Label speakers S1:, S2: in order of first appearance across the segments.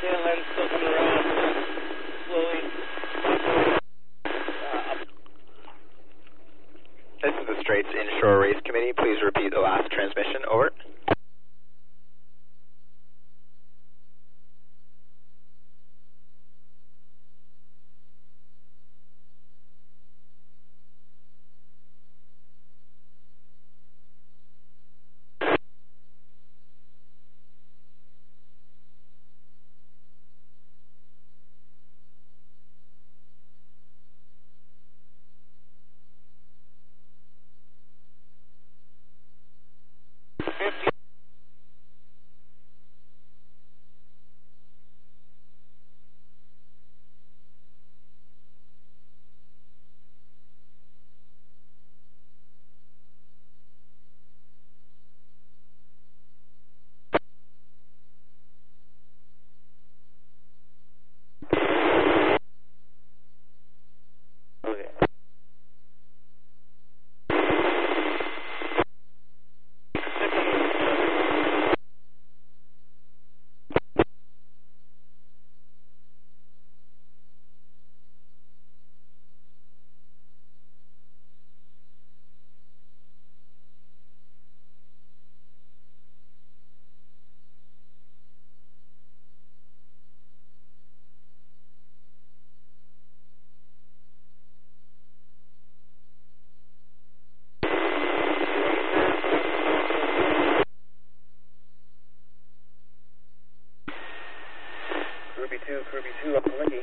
S1: tail end still coming around slowly.
S2: This is the Straits Inshore Race Committee. Please repeat the last transmission. Over.
S3: Kirby 2, Uncle Nicky.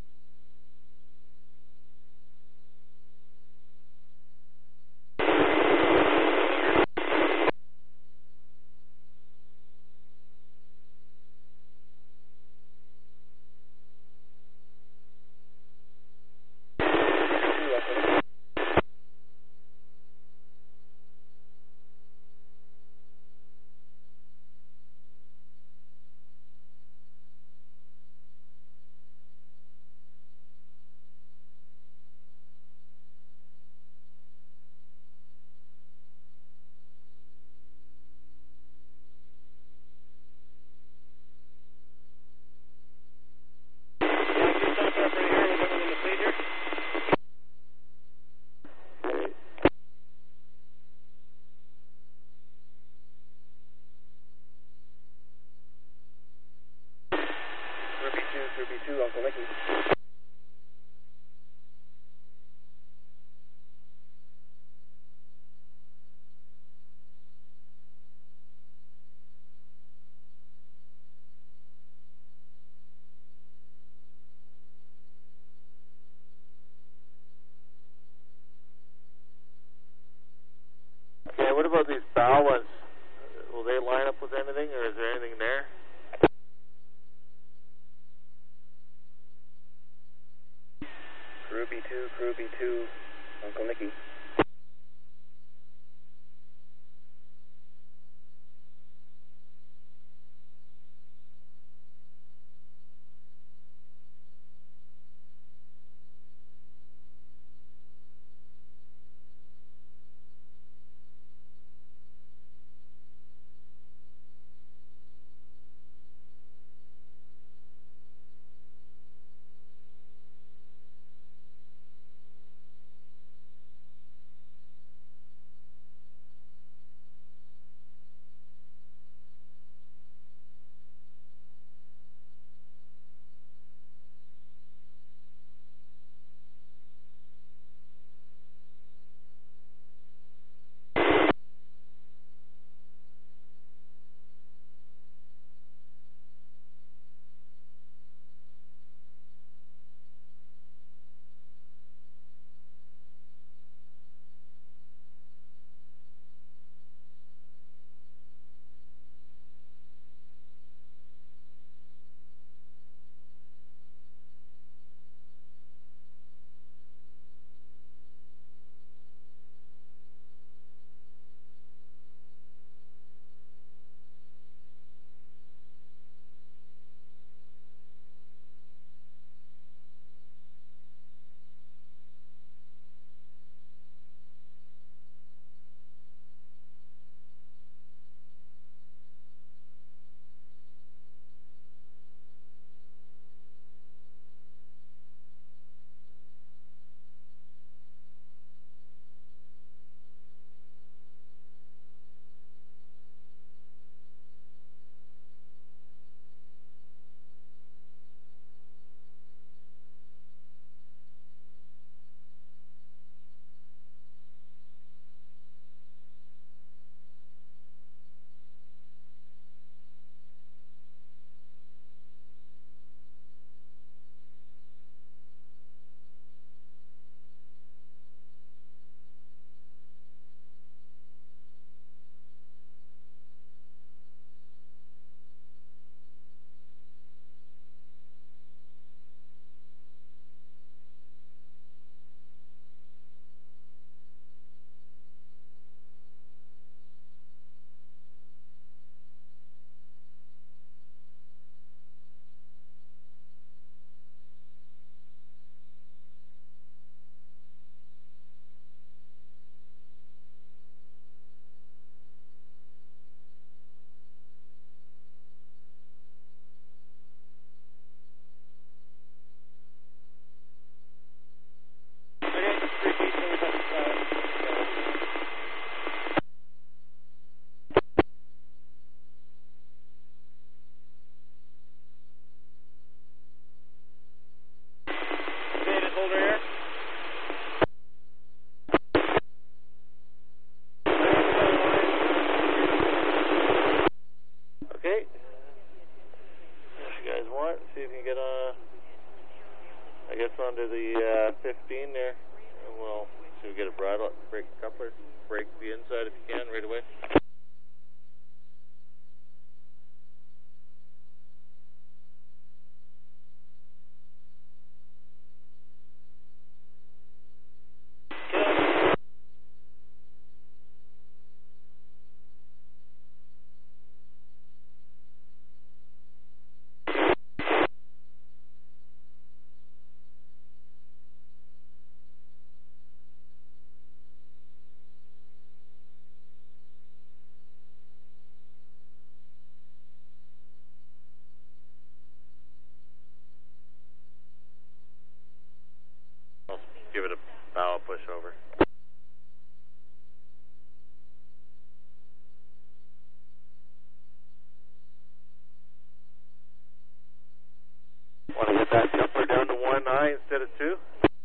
S3: Kirby 2, Uncle Nicky.
S4: Okay, what about these bow ones? Will they line up with anything, or is there anything there?
S3: Kirby 2, Uncle Nicky.
S4: onto the 15 there, and we'll see if we get a bridle, break the coupler, break the inside if you can right away. Give it a bow push over. Want to get that coupler down to 1 eye instead of 2?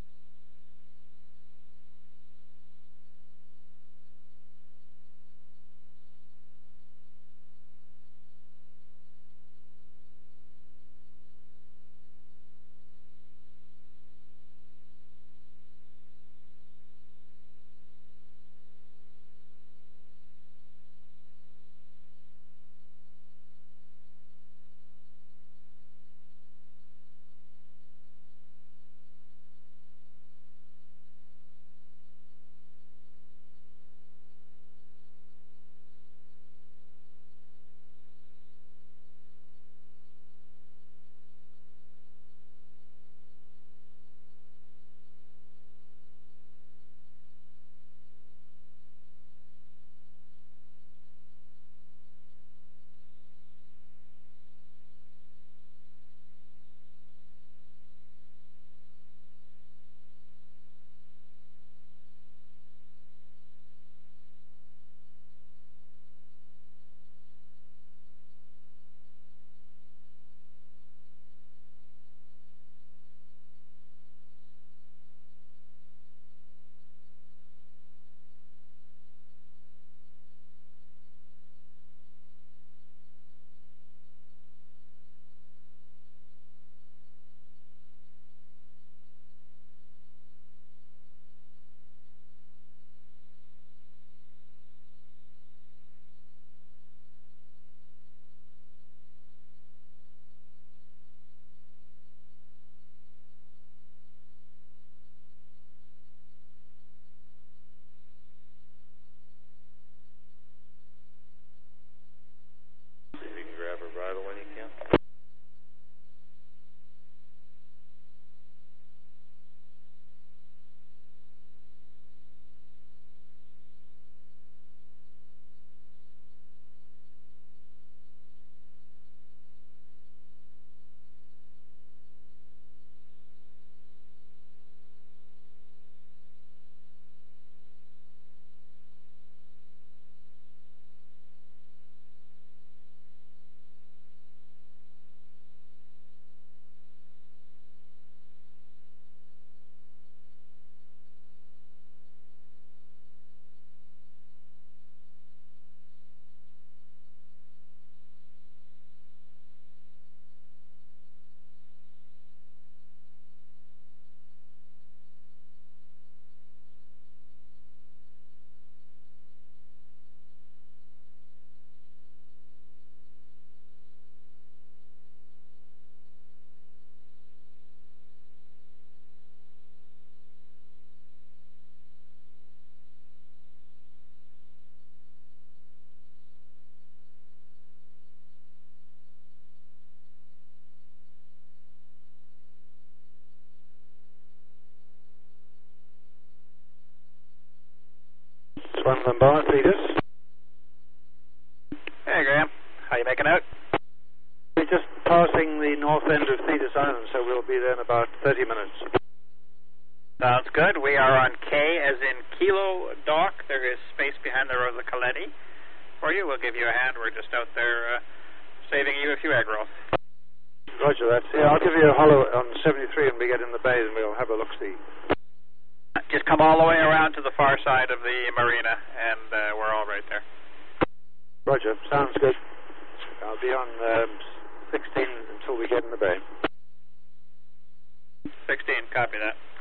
S5: One Lambar, Thetis.
S2: Hey, Graham. How you making out?
S5: We're just passing the north end of Thetis Island, so we'll be there in about 30 minutes.
S2: Sounds good. We are on K as in Kilo Dock. There is space behind the Rosa Coletti for you. We'll give you a hand. We're just out there saving you a few egg rolls.
S5: Roger that. Yeah, I'll give you a hollow on 73 and we get in the bay and we'll have a look-see.
S2: Just come all the way around to the far side of the marina, and we're all right there.
S5: Roger. Sounds good. I'll be on 16 until we get in the bay.
S2: 16, copy that.